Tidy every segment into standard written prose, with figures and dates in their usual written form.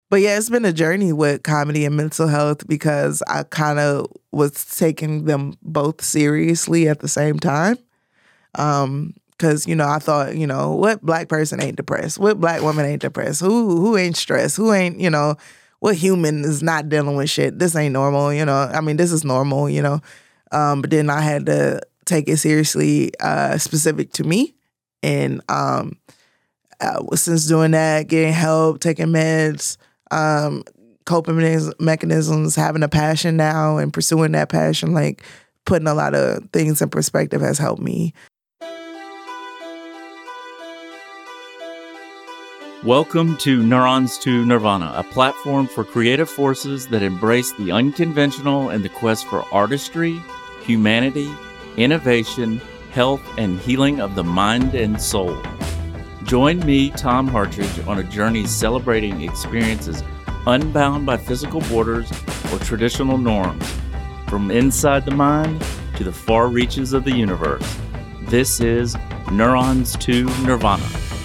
But yeah, it's been a journey with comedy and mental health because I kind of was taking them both seriously at the same time. Because, I thought, what black person ain't depressed? What black woman ain't depressed? Who ain't stressed? Who ain't, what human is not dealing with shit? This ain't normal, I mean, this is normal, But then I had to take it seriously, specific to me. And since doing that, getting help, taking meds, coping mechanisms, having a passion now and pursuing that passion, like putting a lot of things in perspective has helped me. Welcome to Neurons to Nirvana, a platform for creative forces that embrace the unconventional and the quest for artistry, humanity, innovation, health, and healing of the mind and soul. Join me, Tom Hartridge, on a journey celebrating experiences unbound by physical borders or traditional norms, from inside the mind to the far reaches of the universe. This is Neurons to Nirvana.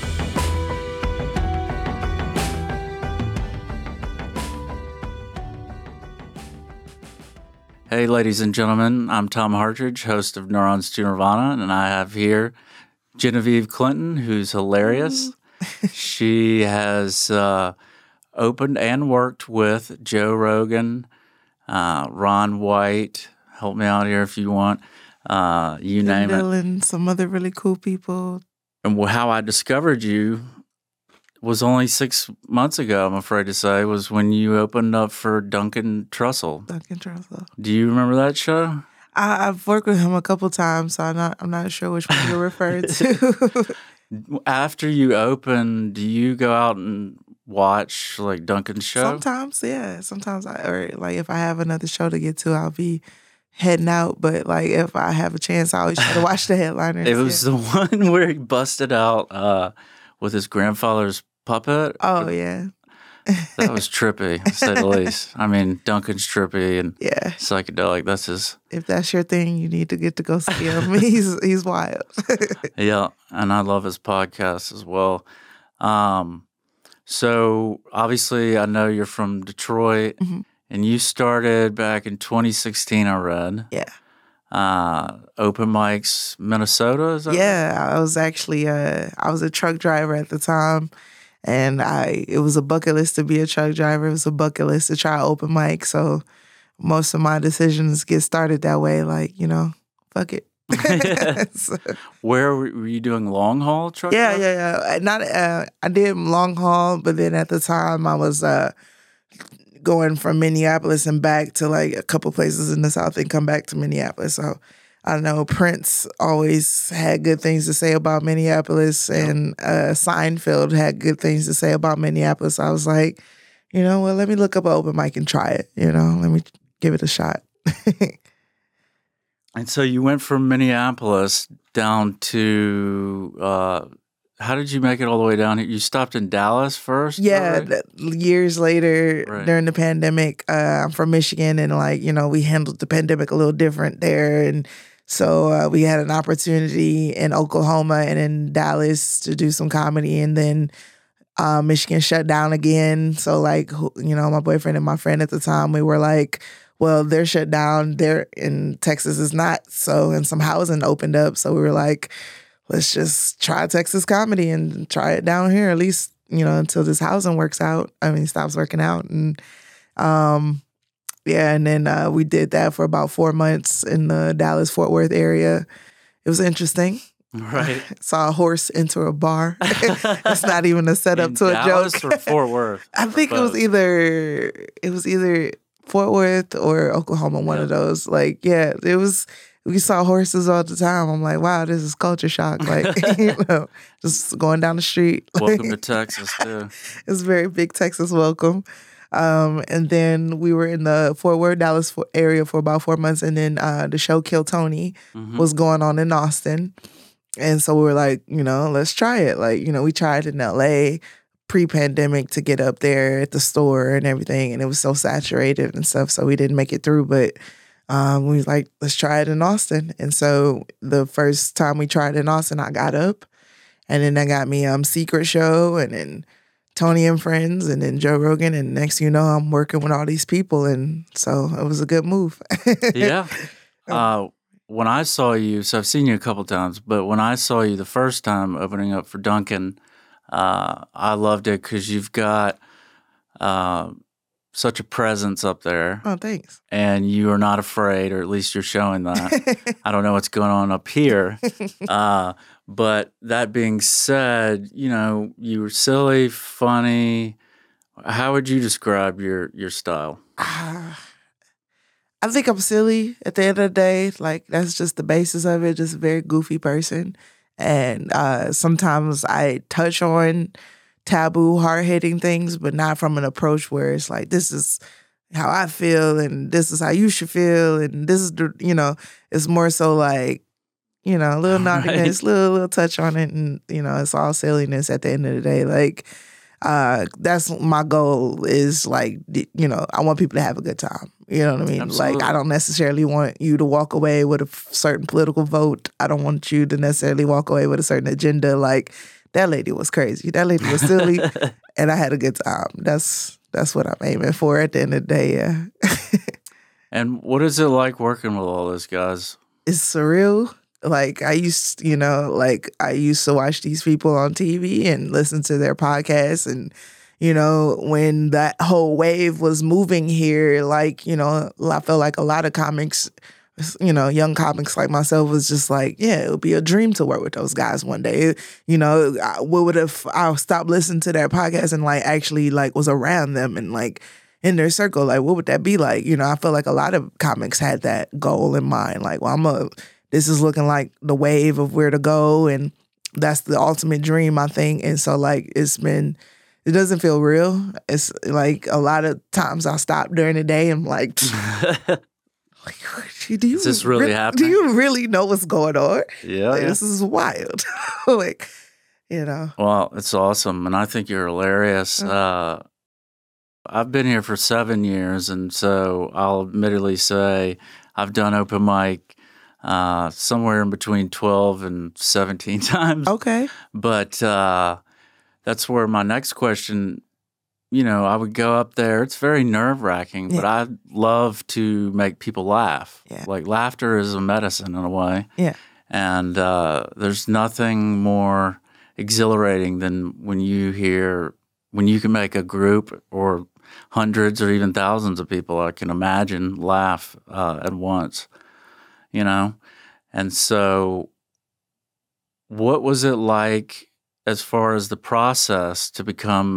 Hey, ladies and gentlemen, I'm Tom Hartridge, host of Neurons to Nirvana, and I have here Genevieve Clinton, who's hilarious. She has opened and worked with Joe Rogan, Ron White. Help me out here if you want. You name it. And some other really cool people. And how I discovered you was only 6 months ago, I'm afraid to say, was when you opened up for Duncan Trussell. Duncan Trussell. Do you remember that show? I've worked with him a couple times, so I'm not sure which one you're referring to. After you open, do you go out and watch like Duncan's show? Sometimes, yeah. Sometimes if I have another show to get to, I'll be heading out. But like if I have a chance, I always try to watch the headliners. It was the one where he busted out with his grandfather's puppet. Oh yeah. That was trippy, to say the least. I mean, Duncan's trippy and psychedelic. That's his. If that's your thing, you need to get to go see him. He's wild. Yeah, and I love his podcast as well. So obviously, I know you're from Detroit, and you started back in 2016. I read. Yeah. Open mics, Minnesota. Is that right? I was actually I was a truck driver at the time. And it was a bucket list to be a truck driver. It was a bucket list to try open mic. So most of my decisions get started that way. Like, fuck it. So, where were you doing long haul truck? Yeah. I did long haul, but then at the time I was going from Minneapolis and back to like a couple places in the South and come back to Minneapolis. So I know Prince always had good things to say about Minneapolis, and Seinfeld had good things to say about Minneapolis. I was like, let me look up an open mic and try it. Let me give it a shot. And so you went from Minneapolis down to, how did you make it all the way down here? You stopped in Dallas first? Yeah, years later during the pandemic. I'm from Michigan, and we handled the pandemic a little different there, and so we had an opportunity in Oklahoma and in Dallas to do some comedy, and then Michigan shut down again. So my boyfriend and my friend at the time, we were like, well, they're shut down. They're in Texas is not. So, and some housing opened up. So we were like, let's just try Texas comedy and try it down here, at least, until this housing stops working out. And and then we did that for about 4 months in the Dallas-Fort Worth area. It was interesting. Right. Saw a horse enter a bar. It's not even a setup to Dallas a joke. Or Fort Worth? I think it was either Fort Worth or Oklahoma, one of those. We saw horses all the time. I'm like, wow, this is culture shock. Just going down the street. Welcome to Texas, too. It's a very big Texas welcome. And then we were in the Fort Worth, Dallas area for about 4 months. And then the show Kill Tony was going on in Austin. And so we were like, let's try it. We tried in LA pre-pandemic to get up there at the store and everything. And it was so saturated and stuff. So we didn't make it through. But we was like, let's try it in Austin. And so the first time we tried in Austin, I got up. And then they got me Secret Show. And then Tony and Friends, and then Joe Rogan, and next thing you know, I'm working with all these people, and so it was a good move. Yeah. When I saw you, so I've seen you a couple times, but when I saw you the first time opening up for Duncan, I loved it because you've got such a presence up there. Oh, thanks. And you are not afraid, or at least you're showing that. I don't know what's going on up here. But that being said, you know, you were silly, funny. How would you describe your style? I think I'm silly at the end of the day. Like, that's just the basis of it, just a very goofy person. And sometimes I touch on taboo, hard-hitting things, but not from an approach where it's like, this is how I feel and this is how you should feel. And this is, you know, it's more so like, you know, a little naughtiness, little touch on it. And, you know, it's all silliness at the end of the day. Like, that's my goal is like, you know, I want people to have a good time. You know what I mean? Absolutely. Like, I don't necessarily want you to walk away with a certain political vote. I don't want you to necessarily walk away with a certain agenda. Like, that lady was crazy. That lady was silly, and I had a good time. That's what I'm aiming for at the end of the day, yeah. And what is it like working with all those guys? It's surreal. Like, I used to watch these people on TV and listen to their podcasts. And, you know, when that whole wave was moving here, like, you know, I felt like a lot of comics, you know, young comics like myself was just like, yeah, it would be a dream to work with those guys one day. You know, what would if I stopped listening to their podcast and like actually like was around them and like in their circle? Like, what would that be like? You know, I feel like a lot of comics had that goal in mind. Like, well, this is looking like the wave of where to go, and that's the ultimate dream, I think. And so, like, it doesn't feel real. It's like a lot of times I'll stop during the day and like, Is this really happening? Do you really know what's going on? Yeah, like, yeah. This is wild. Like, you know. Well, it's awesome, and I think you're hilarious. I've been here for 7 years, and so I'll admittedly say I've done open mic somewhere in between 12 and 17 times. Okay. But that's where my next question, you know, I would go up there. It's very nerve-wracking, but I love to make people laugh. Yeah. Like, laughter is a medicine in a way. Yeah. And there's nothing more exhilarating than when you can make a group or hundreds or even thousands of people, I can imagine, laugh at once, you know? And so what was it like as far as the process to become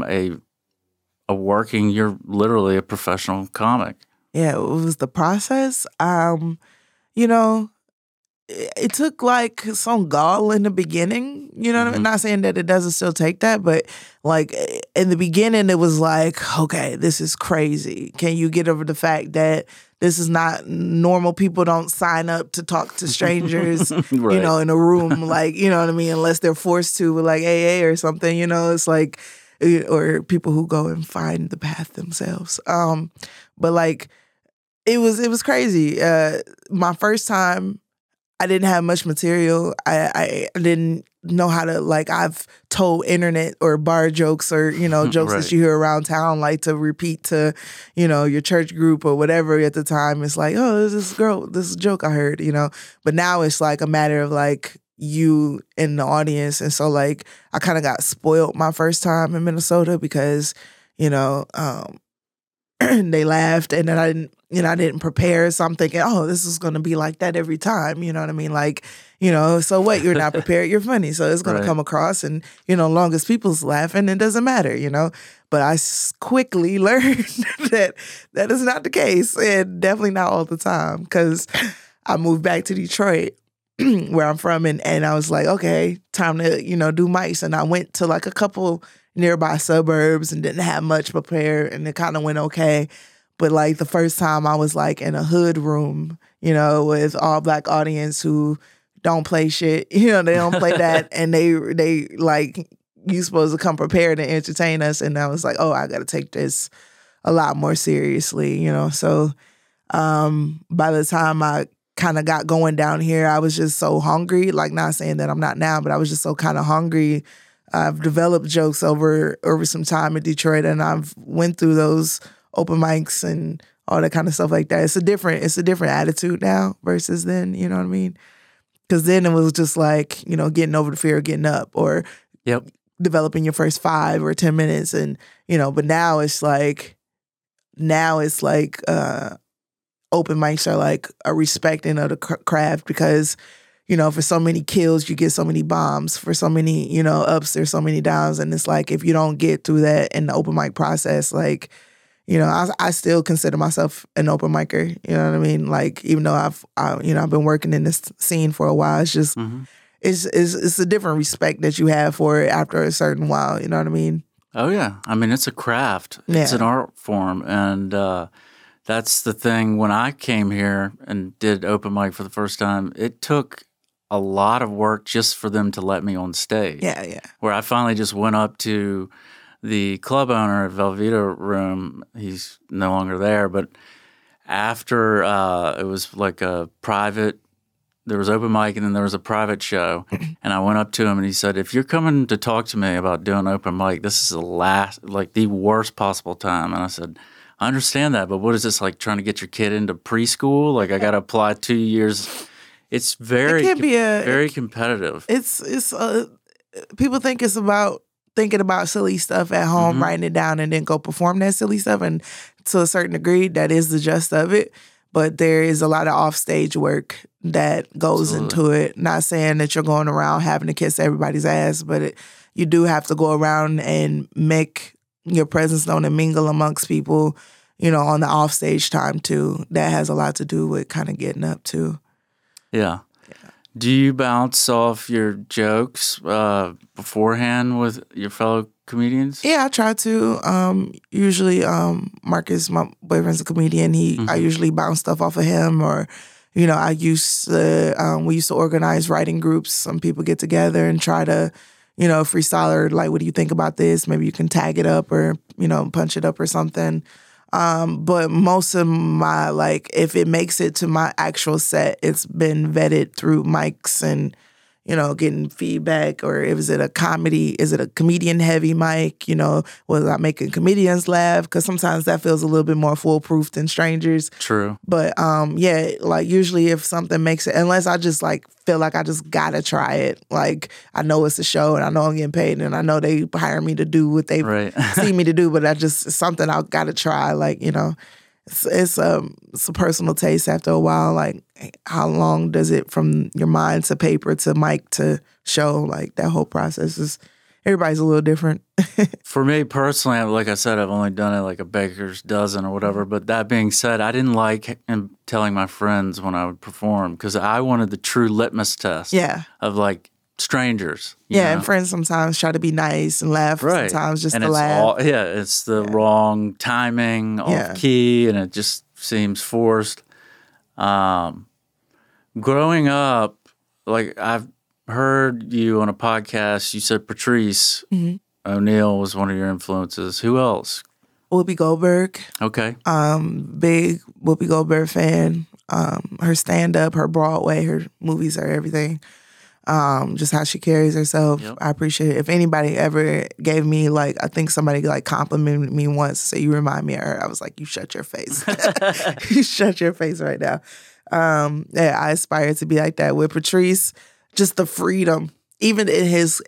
you're literally a professional comic? Yeah, it was the process. You know, it took like some gall in the beginning, you know what I mean? Not saying that it doesn't still take that, but like in the beginning, it was like, okay, this is crazy. Can you get over the fact that this is not normal? People don't sign up to talk to strangers, Right. you know, in a room, like, you know what I mean? Unless they're forced to with like AA or something, you know, it's like, or people who go and find the path themselves. But like, it was crazy. My first time, I didn't have much material. I didn't know how to, like, I've told internet or bar jokes or, you know, jokes Right. that you hear around town, like to repeat to, you know, your church group or whatever at the time. It's like, oh, this is a joke I heard, you know. But now it's like a matter of like you in the audience. And so like I kind of got spoiled my first time in Minnesota because, you know, they laughed and then I didn't prepare. So I'm thinking, oh, this is going to be like that every time. You know what I mean? Like, you know, so what? You're not prepared. You're funny. So it's going Right. to come across and, you know, long as people's laughing, it doesn't matter, you know? But I quickly learned that is not the case, and definitely not all the time, because I moved back to Detroit where I'm from, and I was like, okay, time to, you know, do mics. And I went to like a couple nearby suburbs and didn't have much prepared, and it kind of went okay. But like the first time I was like in a hood room, you know, with all Black audience who don't play shit, you know, they don't play that, and they like, you supposed to come prepared and entertain us, and I was like, oh, I got to take this a lot more seriously, you know. So by the time I kind of got going down here, I was just so hungry. Like, not saying that I'm not now, but I was just so kind of hungry I've developed jokes over some time in Detroit, and I've went through those open mics and all that kind of stuff like that. It's a different attitude now versus then. You know what I mean? Because then it was just like, getting over the fear of getting up or developing your first 5 or 10 minutes, and but now it's like open mics are like a respecting of the craft because. For so many kills, you get so many bombs. For so many, ups, there's so many downs. And it's like, if you don't get through that in the open mic process, like, I still consider myself an open micer. You know what I mean? Like, even though I've been working in this scene for a while, it's just, it's a different respect that you have for it after a certain while. You know what I mean? Oh, yeah. I mean, it's a craft. Yeah. It's an art form. And that's the thing. When I came here and did open mic for the first time, it took a lot of work just for them to let me on stage. Yeah. Where I finally just went up to the club owner at Velveeta Room. He's no longer there, but after it was like a private, there was open mic and then there was a private show. And I went up to him and he said, if you're coming to talk to me about doing open mic, this is the worst possible time. And I said, I understand that, but what is this, like trying to get your kid into preschool? Like I got to apply 2 years. It's very competitive. It's people think it's about thinking about silly stuff at home, writing it down, and then go perform that silly stuff. And to a certain degree, that is the gist of it. But there is a lot of offstage work that goes into it. Not saying that you're going around having to kiss everybody's ass, but you do have to go around and make your presence known and mingle amongst people, on the offstage time too. That has a lot to do with kind of getting up too. Yeah. Do you bounce off your jokes beforehand with your fellow comedians? Yeah, I try to. Usually, Marcus, my boyfriend's a comedian. I usually bounce stuff off of him, or I used to. We used to organize writing groups. Some people get together and try to, freestyler. Like, what do you think about this? Maybe you can tag it up or punch it up or something. But most of my, if it makes it to my actual set, it's been vetted through mics and, getting feedback. Or is it a comedian heavy mic? Was I making comedians laugh? Because sometimes that feels a little bit more foolproof than strangers. True. But usually if something makes it, unless I just feel like I just gotta try it. Like I know it's a show and I know I'm getting paid and I know they hire me to do what they see me to do, but it's something I gotta try. It's a personal taste after a while. Like how long does it from your mind to paper to mic to show? Like that whole process is, everybody's a little different. For me personally, like I said, I've only done it like a baker's dozen or whatever. But that being said, I didn't like telling my friends when I would perform because I wanted the true litmus test of strangers. You know? And friends sometimes try to be nice and laugh sometimes just and to laugh. It's the wrong timing, off key, and it just seems forced. Growing up, I've heard you on a podcast, you said Patrice O'Neal was one of your influences. Who else? Whoopi Goldberg. Okay. Big Whoopi Goldberg fan. Her stand-up, her Broadway, her movies are everything. Just how she carries herself. Yep. I appreciate it. If anybody ever gave me I think somebody complimented me once, say you remind me of her. I was like, you shut your face. You shut your face right now. I aspire to be like that with Patrice. Just the freedom, even in his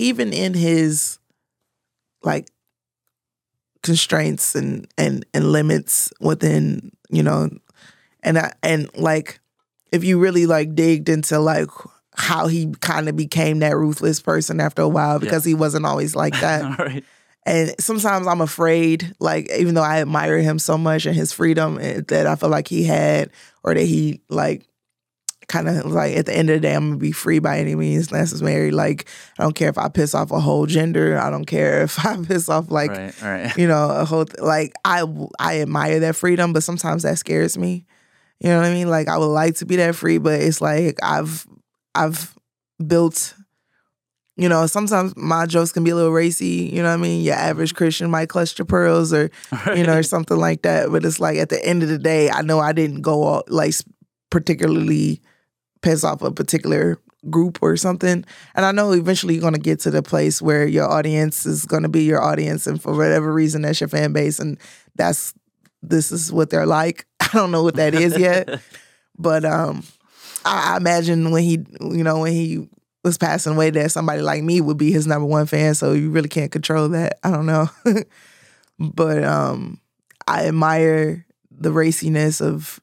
constraints and limits within, and if you really digged into how he kind of became that ruthless person after a while because he wasn't always like that. Right. And sometimes I'm afraid, even though I admire him so much and his freedom that I feel like he had, or that he kind of at the end of the day, I'm gonna be free by any means necessary. I don't care if I piss off a whole gender. I don't care if I piss off a whole I admire that freedom, but sometimes that scares me. You know what I mean? I would like to be that free, but it's I've built, sometimes my jokes can be a little racy, you know what I mean? Your average Christian might clutch your pearls or, or something like that. But it's at the end of the day, I know I didn't go all, particularly piss off a particular group or something. And I know eventually you're going to get to the place where your audience is going to be your audience, and for whatever reason that's your fan base, and this is what they're like. I don't know what that is yet, but I imagine when he was passing away, that somebody like me would be his number one fan. So you really can't control that. I don't know, but I admire the raciness of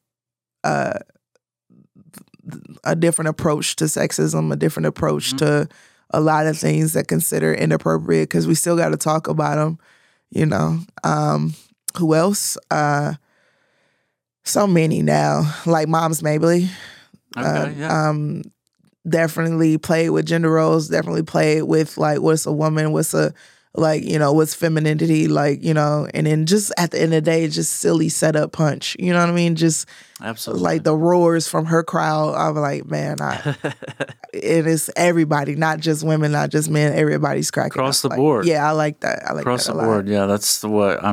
a different approach to sexism, a different approach to a lot of things that consider inappropriate, because we still got to talk about them, you know. Who else? So many now, like Moms Mabley. Okay, yeah. Definitely played with gender roles, definitely played with like what's a woman, what's a like, you know, what's femininity, like, you know, and then just at the end of the day, just silly setup punch. You know what I mean? Just Absolutely. like the roars from her crowd. I'm like, man, it is everybody, not just women, not just men. Everybody's cracking Across up. the board. Yeah, I like that. I like Across that the a lot. board, yeah. That's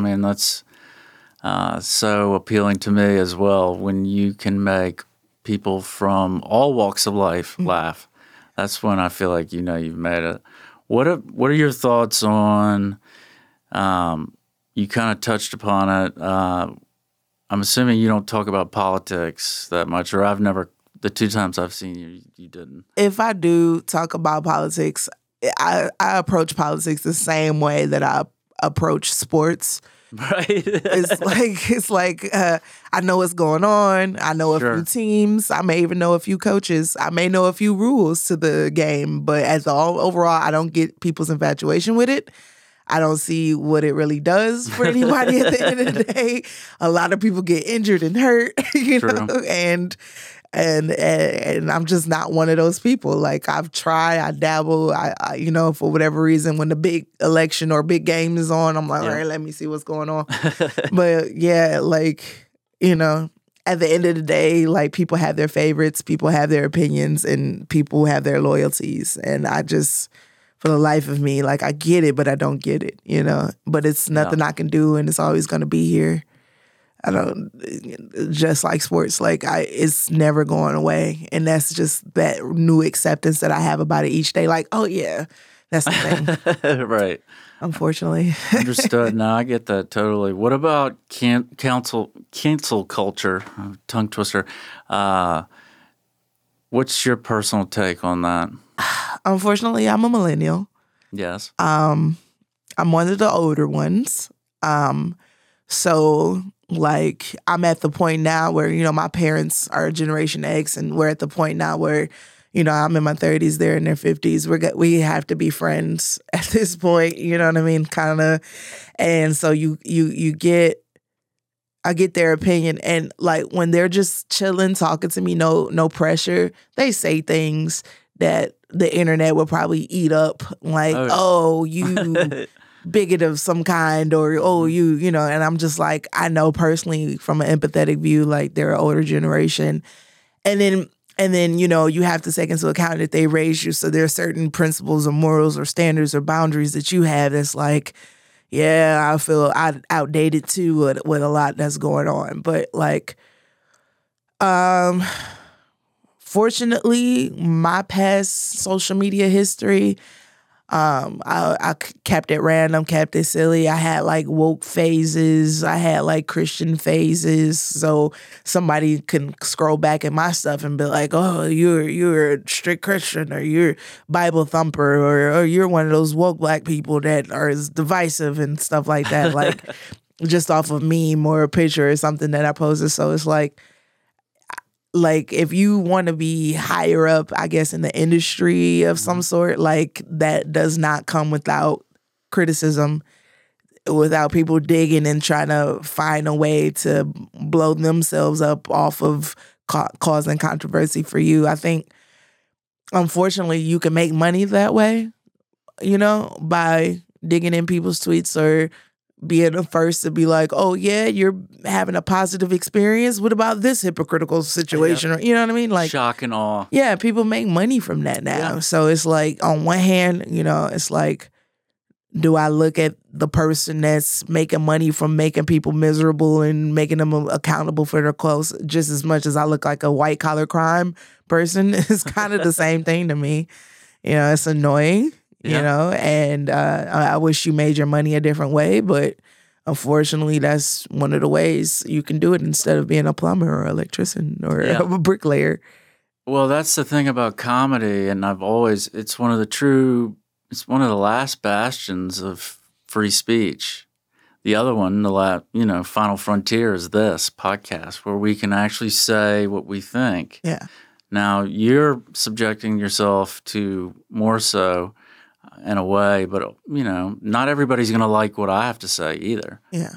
so appealing to me as well, when you can make people from all walks of life laugh. That's when I feel like, you know, you've made it. What are your thoughts on, you kind of touched upon it, I'm assuming you don't talk about politics that much, or the two times I've seen you, you didn't. If I do talk about politics, I approach politics the same way that I approach sports. Right. It's like I know what's going on. I know a few teams. I may even know a few coaches. I may know a few rules to the game. But overall, I don't get people's infatuation with it. I don't see what it really does for anybody at the end of the day. A lot of people get injured and hurt, you know, and I'm just not one of those people. Like, I've tried, I dabble, I you know, for whatever reason, when the big election or big game is on, I'm like, all right, let me see what's going on. But yeah, like, you know, at the end of the day, like, people have their favorites, people have their opinions, and people have their loyalties. And I just, for the life of me, like, I get it, but I don't get it, you know. But it's nothing I can do, and it's always going to be here. I don't, just like sports, like, it's never going away. And that's just that new acceptance that I have about it each day. Like, oh yeah, that's the thing. Right. Unfortunately. Understood. No, I get that totally. What about cancel culture? Tongue twister. What's your personal take on that? Unfortunately, I'm a millennial. Yes. I'm one of the older ones. So, like, I'm at the point now where, you know, my parents are Generation X, and we're at the point now where, you know, I'm in my 30s, they're in their 50s. We have to be friends at this point, you know what I mean? Kind of. And so I get their opinion, and like, when they're just chilling, talking to me, no pressure, they say things that the internet will probably eat up, like, oh you bigot of some kind, or oh you know, and I'm just like, I know personally from an empathetic view, like, they're an older generation, and then you know, you have to take into account that they raised you, so there are certain principles or morals or standards or boundaries that you have that's like, yeah, I feel outdated too with a lot that's going on. But like, fortunately, my past social media history, I kept it random, kept it silly. I had like woke phases. I had like Christian phases. So somebody can scroll back at my stuff and be like, oh, you're a strict Christian, or you're Bible thumper, or you're one of those woke black people that are divisive and stuff like that. Like, just off of meme or a picture or something that I posted. So it's like, if you want to be higher up, I guess, in the industry of some sort, like, that does not come without criticism, without people digging and trying to find a way to blow themselves up off of causing controversy for you. I think, unfortunately, you can make money that way, you know, by digging in people's tweets or being the first to be like, oh yeah, you're having a positive experience. What about this hypocritical situation? Or, you know what I mean? Like, shock and awe. Yeah, people make money from that now. Yeah. So it's like, on one hand, you know, it's like, do I look at the person that's making money from making people miserable and making them accountable for their clothes just as much as I look like a white collar crime person? It's kind of the same thing to me. It's annoying, and I wish you made your money a different way, but unfortunately, that's one of the ways you can do it instead of being a plumber or electrician or a bricklayer. Well, that's the thing about comedy, and it's one of the last bastions of free speech. The other one, final frontier is this podcast where we can actually say what we think. Yeah. Now, you're subjecting yourself to more so in a way, but, not everybody's going to like what I have to say either. Yeah.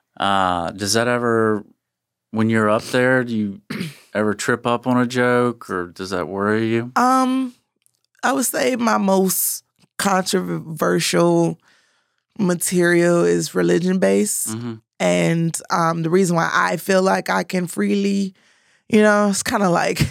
Does that ever, when you're up there, do you ever trip up on a joke, or does that worry you? I would say my most controversial material is religion-based. Mm-hmm. And the reason why I feel like I can freely, it's kind of like...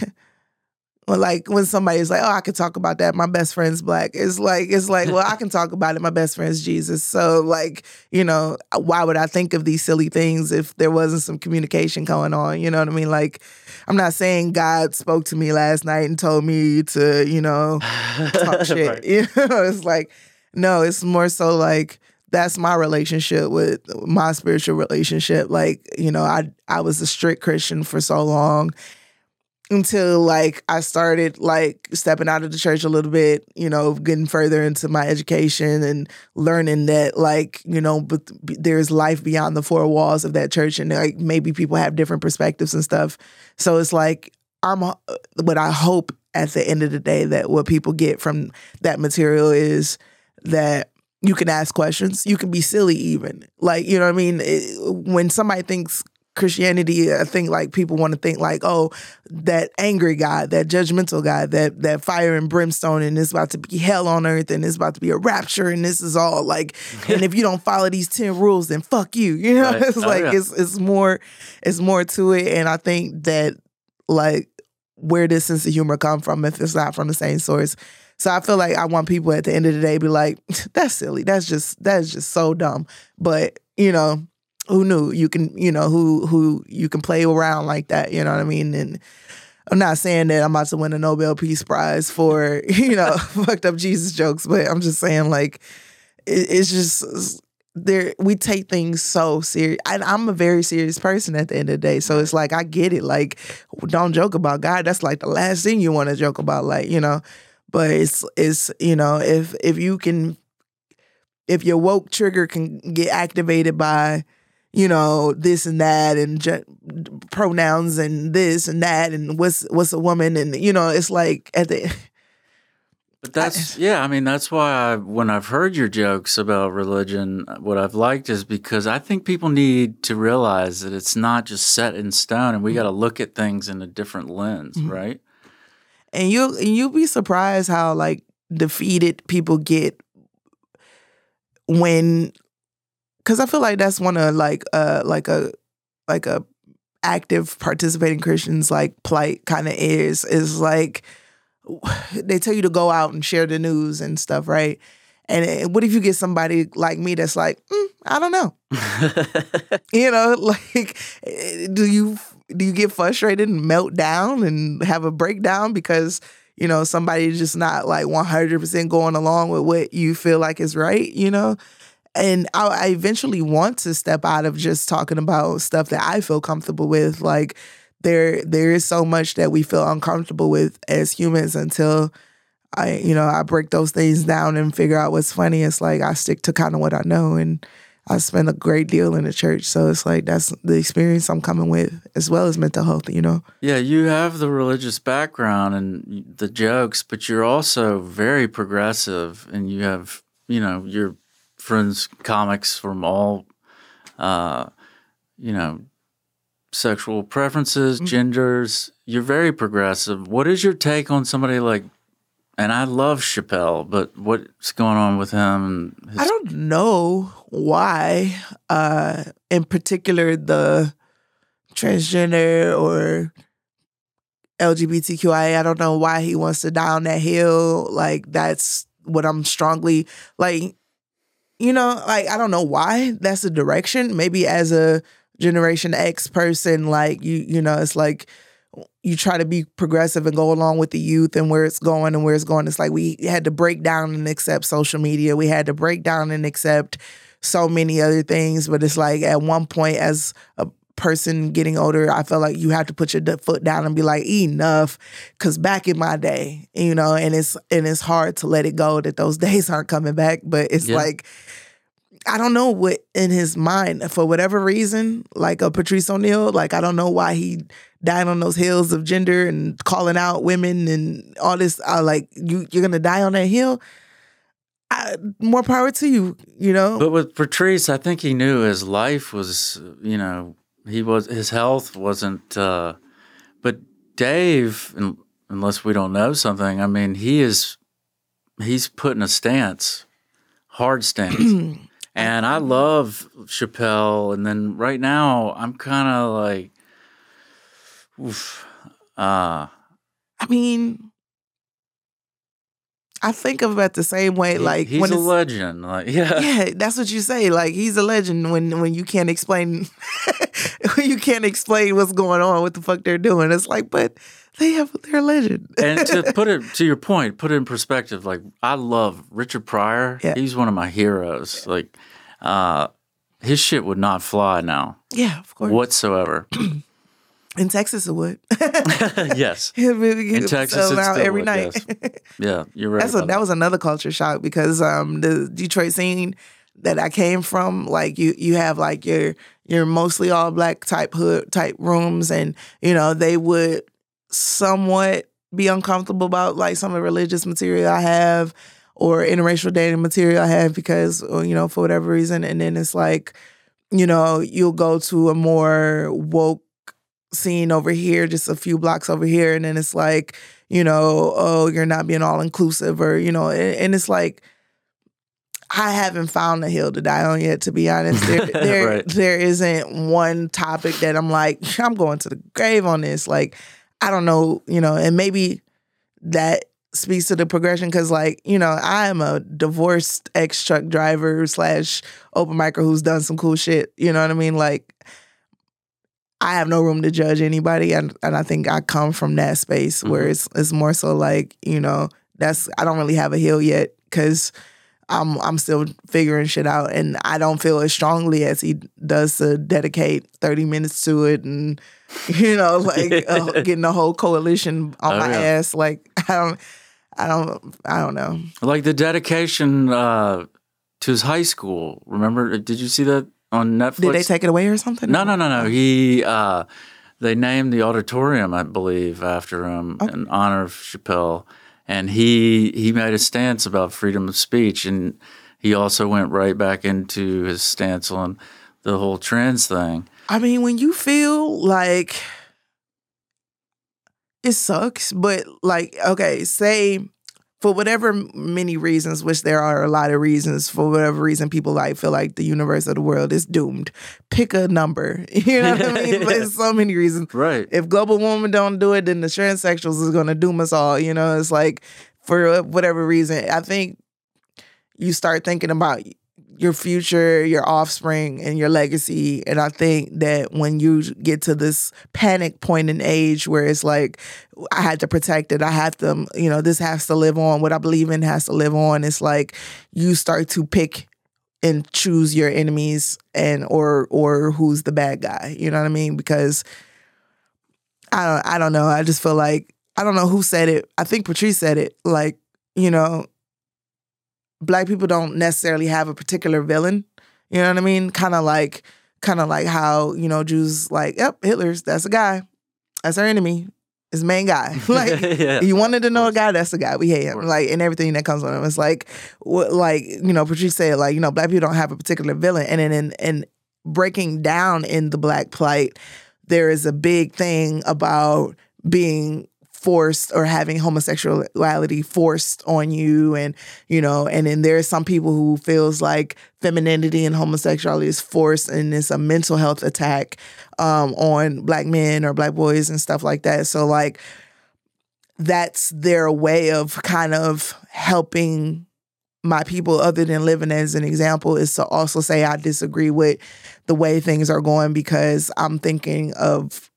Like when somebody's like, "Oh, I could talk about that. My best friend's black." It's like, well, I can talk about it. My best friend's Jesus. So like, why would I think of these silly things if there wasn't some communication going on? You know what I mean? Like, I'm not saying God spoke to me last night and told me to, talk shit. Right. It's like, no, it's more so like that's my relationship with my spiritual relationship. Like, I was a strict Christian for so long. Until like I started like stepping out of the church a little bit, getting further into my education and learning that like, but there's life beyond the four walls of that church, and like maybe people have different perspectives and stuff. So it's like what I hope at the end of the day that what people get from that material is that you can ask questions, you can be silly even. Like, you know what I mean? When somebody thinks Christianity, I think like people want to think like, oh, that angry God, that judgmental God, that fire and brimstone, and it's about to be hell on earth, and it's about to be a rapture, and this is all like, and if you don't follow these 10 rules, then fuck you. Right. It's like it's more to it, and I think that like where does sense of humor come from if it's not from the same source? So I feel like I want people at the end of the day to be like, that's silly, that's just so dumb, but who knew you can, who you can play around like that, you know what I mean? And I'm not saying that I'm about to win a Nobel Peace Prize for, fucked up Jesus jokes, but I'm just saying like, it's just, we take things so serious. I'm a very serious person at the end of the day. So it's like, I get it. Like, don't joke about God. That's like the last thing you want to joke about, like, but it's if your woke trigger can get activated by, this and that, and pronouns and this and that, and what's a woman, and it's like at the. But that's that's why when I've heard your jokes about religion, what I've liked is because I think people need to realize that it's not just set in stone, and we got to look at things in a different lens, mm-hmm. right? And you'll be surprised how like defeated people get when. Because I feel like that's one of like a active participating Christians like plight kind of is like they tell you to go out and share the news and stuff, right? And what if you get somebody like me that's like, I don't know, like do you get frustrated and melt down and have a breakdown because somebody's just not like 100% going along with what you feel like is right, And I eventually want to step out of just talking about stuff that I feel comfortable with. Like there is so much that we feel uncomfortable with as humans until I break those things down and figure out what's funny. It's like I stick to kind of what I know, and I spend a great deal in the church. So it's like that's the experience I'm coming with, as well as mental health, Yeah, you have the religious background and the jokes, but you're also very progressive, and you have, your friends, comics from all, sexual preferences, mm-hmm. genders. You're very progressive. What is your take on somebody like, and I love Chappelle, but what's going on with him? I don't know why, in particular, the transgender or LGBTQIA, I don't know why he wants to die on that hill. Like, that's what I'm strongly, like, you know, like, I don't know why that's the direction. Maybe as a Generation X person, like, you know, it's like you try to be progressive and go along with the youth and where it's going and where it's going. It's like we had to break down and accept social media. We had to break down and accept so many other things. But it's like at one point as a person getting older, I felt like you have to put your foot down and be like, enough. Because back in my day, you know, and it's hard to let it go that those days aren't coming back. But it's like, I don't know what in his mind, for whatever reason, like a Patrice O'Neal, like I don't know why he died on those hills of gender and calling out women and all this. Like you're gonna die on that hill. More power to you, you know. But with Patrice, I think he knew his life was, you know, his health wasn't. But Dave, unless we don't know something, I mean, he's putting a stance, hard stance. And I love Chappelle, and then right now I'm kind of like, oof. I mean, I think of it the same way. Like he's when a legend. Like yeah, that's what you say. Like he's a legend when you can't explain when you can't explain what's going on, what the fuck they're doing. It's like, but they're a legend. And to put it to your point, put it in perspective. Like I love Richard Pryor. Yeah. He's one of my heroes. Like his shit would not fly now. Yeah, of course, whatsoever. In Texas, it would. Yes. In Texas, it's out still every would, night. Yes. Yeah, you're right. That was another culture shock because the Detroit scene that I came from, like you have like your mostly all black type hood type rooms, and you know they would somewhat be uncomfortable about like some of the religious material I have or interracial dating material I have because you know for whatever reason, and then it's like you know you'll go to a more woke scene over here, just a few blocks over here, and then it's like, you know, oh, you're not being all inclusive, or you know, and it's like, I haven't found a hill to die on yet, to be honest. There isn't one topic that I'm like, I'm going to the grave on this. Like, I don't know, you know, and maybe that speaks to the progression because, like, you know, I am a divorced ex-truck driver / open micer who's done some cool shit. You know what I mean? Like, I have no room to judge anybody, and I think I come from that space where it's more so like, you know, I don't really have a hill yet because I'm still figuring shit out, and I don't feel as strongly as he does to dedicate 30 minutes to it, and you know, like getting the whole coalition on my ass. Like I don't know. Like the dedication to his high school. Remember? Did you see that? On Netflix. Did they take it away or something? No. They named the auditorium, I believe, after him in honor of Chappelle. And he made a stance about freedom of speech. And he also went right back into his stance on the whole trans thing. I mean, when you feel like it sucks, but like, okay, say for whatever many reasons, which there are a lot of reasons, for whatever reason people like feel like the universe of the world is doomed. Pick a number. You know what I mean? But there's so many reasons. Right. If global warming don't do it, then the transsexuals is gonna doom us all. You know, it's like for whatever reason. I think you start thinking about your future, your offspring, and your legacy. And I think that when you get to this panic point in age where it's like, I had to protect it, I have to, you know, this has to live on, what I believe in has to live on. It's like you start to pick and choose your enemies and or who's the bad guy. You know what I mean? Because I don't know. I just feel like, I don't know who said it. I think Patrice said it. Like, you know, Black people don't necessarily have a particular villain. You know what I mean? Kind of like how, you know, Jews like, yep, Hitler's, that's a guy. That's our enemy. It's the main guy. Like, you wanted to know a guy, that's the guy. We hate him. Like, and everything that comes with him. It's like, you know, Patrice said, like, you know, Black people don't have a particular villain. And then in breaking down in the Black plight, there is a big thing about being forced or having homosexuality forced on you, and you know, and then there's some people who feels like femininity and homosexuality is forced and it's a mental health attack on Black men or Black boys and stuff like that. So like that's their way of kind of helping my people other than living as an example is to also say I disagree with the way things are going because I'm thinking of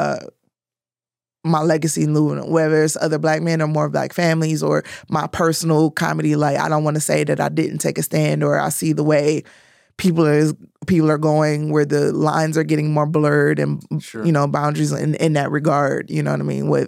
my legacy moving, whether it's other Black men or more Black families or my personal comedy. Like, I don't want to say that I didn't take a stand or I see the way people are going where the lines are getting more blurred and, Sure. you know, boundaries in that regard, you know what I mean? With,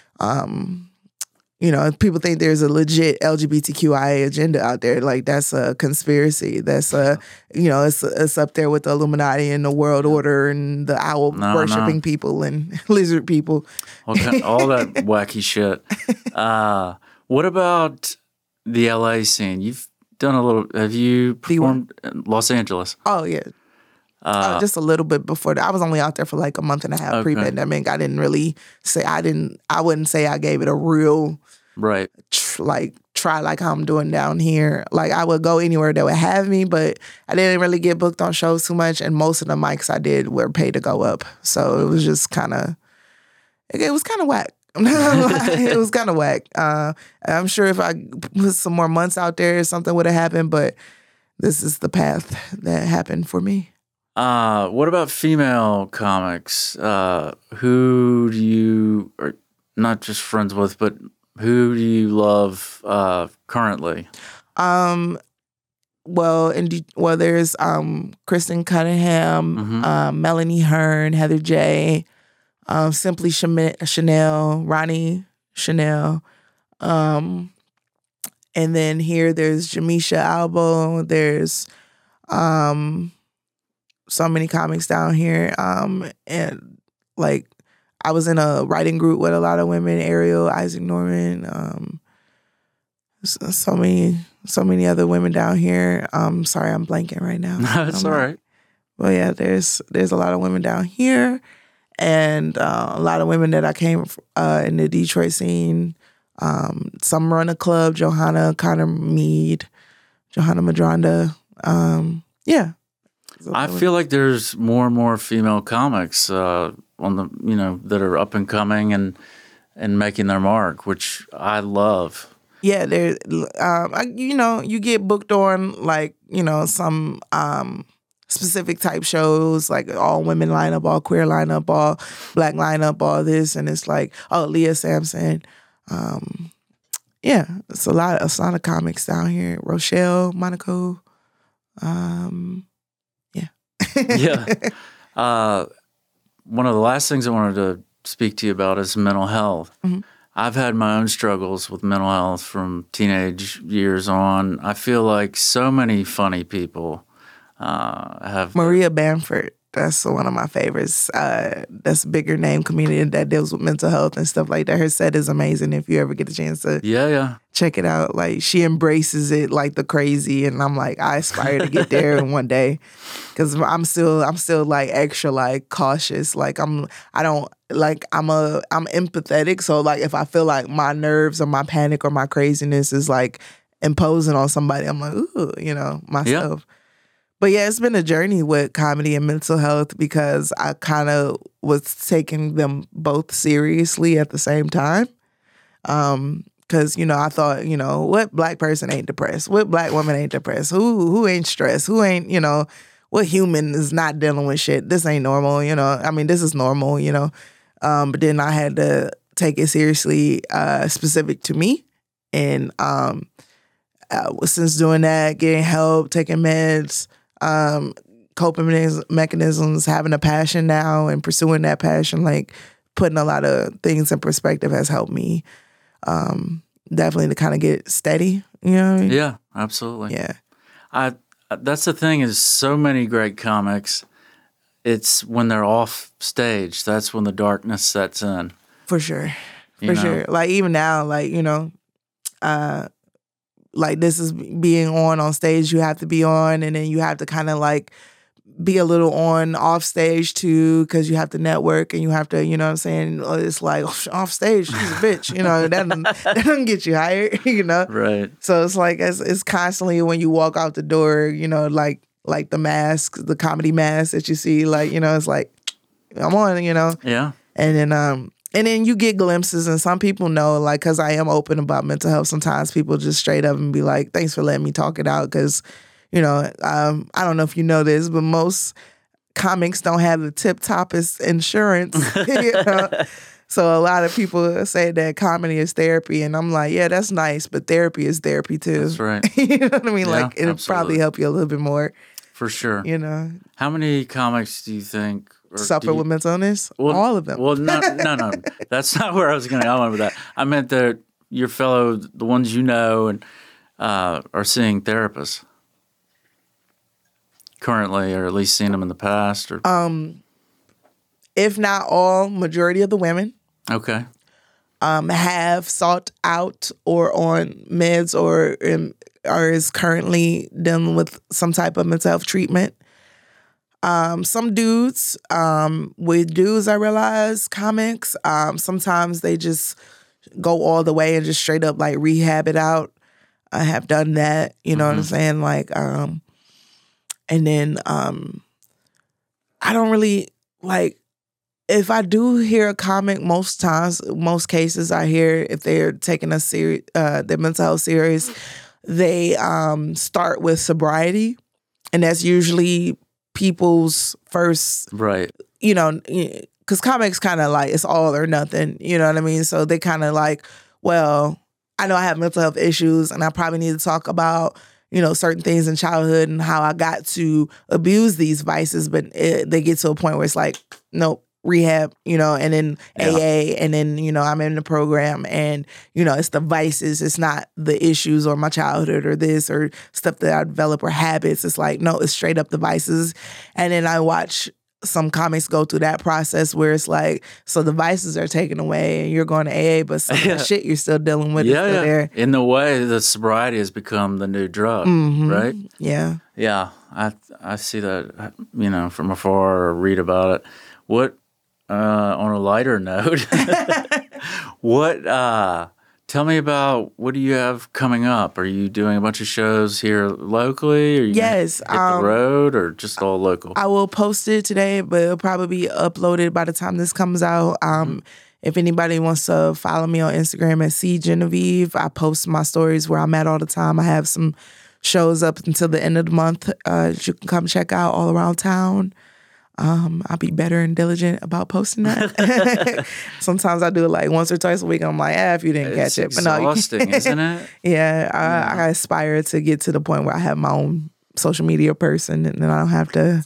you know, people think there's a legit LGBTQIA agenda out there. Like, that's a conspiracy. That's you know, it's up there with the Illuminati and the world order and the owl worshiping people and lizard people. All that wacky shit. What about the LA scene? You've done a little. Have you performed in Los Angeles? Oh yeah. Just a little bit before that. I was only out there for like a month and a half pre-pandemic. I didn't really say I wouldn't say I gave it a real try like how I'm doing down here. Like, I would go anywhere that would have me, but I didn't really get booked on shows too much. And most of the mics I did were paid to go up, so it was just kind of whack. It was kind of whack. I'm sure if I put some more months out there, something would have happened. But this is the path that happened for me. What about female comics? Who do you are not just friends with, but who do you love currently? Well, there's Kristen Cunningham, Melanie Hearn, Heather J, Simply Chanel, Ronnie Chanel, and then here there's Jamisha Albo. There's so many comics down here, and like I was in a writing group with a lot of women, Ariel, Isaac Norman, so many other women down here. Sorry, I'm blanking right now. That's all right. Well, yeah, there's a lot of women down here, and a lot of women that I came in the Detroit scene. Some run a club, Johanna Connor Mead, Johanna Madronda. Yeah. I feel like there's more and more female comics on the that are up and coming and making their mark, which I love. Yeah, there. You get booked on like some specific type shows, like all women lineup, all queer lineup, all Black lineup, all this, and it's like, oh, Leah Sampson. Yeah, it's a lot of comics down here. Rochelle, Monaco. Yeah. One of the last things I wanted to speak to you about is mental health. Mm-hmm. I've had my own struggles with mental health from teenage years on. I feel like so many funny people have... Maria Bamford, that's one of my favorites. That's a bigger name comedian that deals with mental health and stuff like that. Her set is amazing if you ever get a chance to check it out. Like, she embraces it like the crazy, and I'm like, I aspire to get there one day, because I'm still like extra like cautious. Like I'm empathetic. So like if I feel like my nerves or my panic or my craziness is like imposing on somebody, I'm like, ooh, myself. Yeah. But yeah, it's been a journey with comedy and mental health because I kind of was taking them both seriously at the same time. Because, I thought, what Black person ain't depressed? What Black woman ain't depressed? Who ain't stressed? Who ain't, what human is not dealing with shit? This ain't normal, I mean, this is normal, But then I had to take it seriously, specific to me. And since doing that, getting help, taking meds, coping mechanisms, having a passion now and pursuing that passion, like putting a lot of things in perspective has helped me definitely to kind of get steady, you know what I mean? Yeah, absolutely. Yeah. That's the thing, is so many great comics, it's when they're off stage, that's when the darkness sets in. For sure. For sure. Like even now, like, like this is being on stage, you have to be on, and then you have to kind of like be a little on off stage too, because you have to network and you have to, what I'm saying? It's like off stage, she's a bitch, that doesn't get you hired, Right. So it's like it's constantly when you walk out the door, like the mask, the comedy mask that you see, like, it's like I'm on, Yeah. And then And then you get glimpses, and some people know, like, because I am open about mental health. Sometimes people just straight up and be like, "Thanks for letting me talk it out," because, I don't know if you know this, but most comics don't have the tip toppest insurance. So a lot of people say that comedy is therapy, and I'm like, yeah, that's nice, but therapy is therapy too. That's right. You know what I mean? Yeah, Like, it'll probably help you a little bit more. For sure. How many comics do you think suffer with mental illness? Well, all of them. Well, no. That's not where I was going to go with that. I meant that your the ones you know, and are seeing therapists currently, or at least seen them in the past, or if not all, majority of the women. Okay. Have sought out or on meds or is currently dealing with some type of mental health treatment. Some dudes, with dudes, I realize, comics, sometimes they just go all the way and just straight up like rehab it out. I have done that, you know what I'm saying? Like, and then I don't really, like, if I do hear a comic, most cases I hear if they're taking their mental health serious, they start with sobriety, and that's usually people's first, right? Because comics kind of like it's all or nothing, you know what I mean? So they kind of like, well, I know I have mental health issues, and I probably need to talk about certain things in childhood and how I got to abuse these vices, but they get to a point where it's like, nope. Rehab, and then AA, and then, I'm in the program, and, it's the vices. It's not the issues or my childhood or this or stuff that I develop or habits. It's like, no, it's straight up the vices. And then I watch some comics go through that process where it's like, so the vices are taken away and you're going to AA, but some of the shit you're still dealing with is still there. In the way, the sobriety has become the new drug, right? Yeah. Yeah, I see that, from afar or read about it. What, on a lighter note, tell me about what do you have coming up? Are you doing a bunch of shows here locally? Or yes. Hit the road, or just all local? I will post it today, but it'll probably be uploaded by the time this comes out. If anybody wants to follow me on Instagram at CGenevieve, I post my stories where I'm at all the time. I have some shows up until the end of the month. You can come check out all around town. I'll be better and diligent about posting that. Sometimes I do it like once or twice a week. I'm like, if you didn't catch it. But exhausting, isn't it? Yeah, I aspire to get to the point where I have my own social media person, and then I don't have to.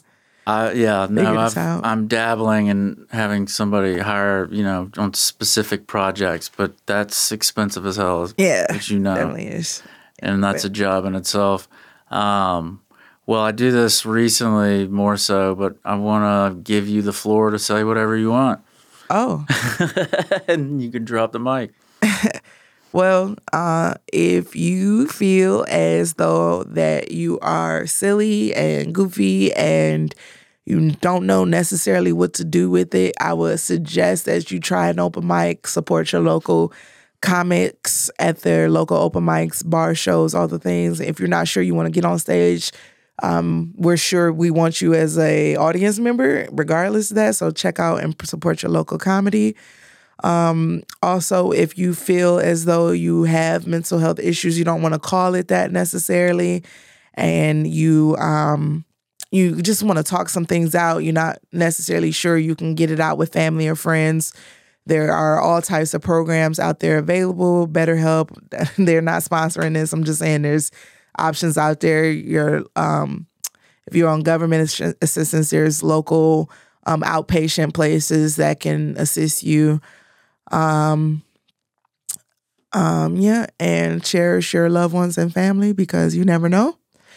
I'm dabbling in having somebody hire, on specific projects, but that's expensive as hell. Yeah, as you know, definitely is, and that's a job in itself. Well, I do this recently more so, but I want to give you the floor to say whatever you want. Oh. And you can drop the mic. Well, if you feel as though that you are silly and goofy and you don't know necessarily what to do with it, I would suggest that you try an open mic, support your local comics at their local open mics, bar shows, all the things. If you're not sure you want to get on stage, we're sure we want you as a audience member, regardless of that. So check out and support your local comedy. Also, if you feel as though you have mental health issues, you don't want to call it that necessarily, and you just want to talk some things out, you're not necessarily sure you can get it out with family or friends, there are all types of programs out there available. BetterHelp, they're not sponsoring this. I'm just saying there's options out there. If you're on government assistance, there's local outpatient places that can assist you. And cherish your loved ones and family because you never know.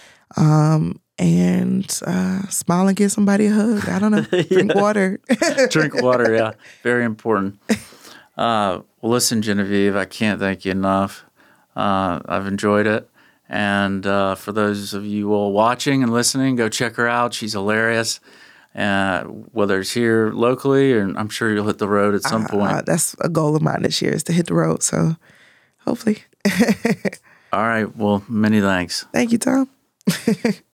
And smile and give somebody a hug. I don't know. Drink water. Drink water, yeah. Very important. Well, listen, Genevieve, I can't thank you enough. I've enjoyed it. And for those of you all watching and listening, go check her out. She's hilarious. Whether it's here locally, or I'm sure you'll hit the road at some point. That's a goal of mine this year, is to hit the road. So hopefully. All right. Well, many thanks. Thank you, Tom.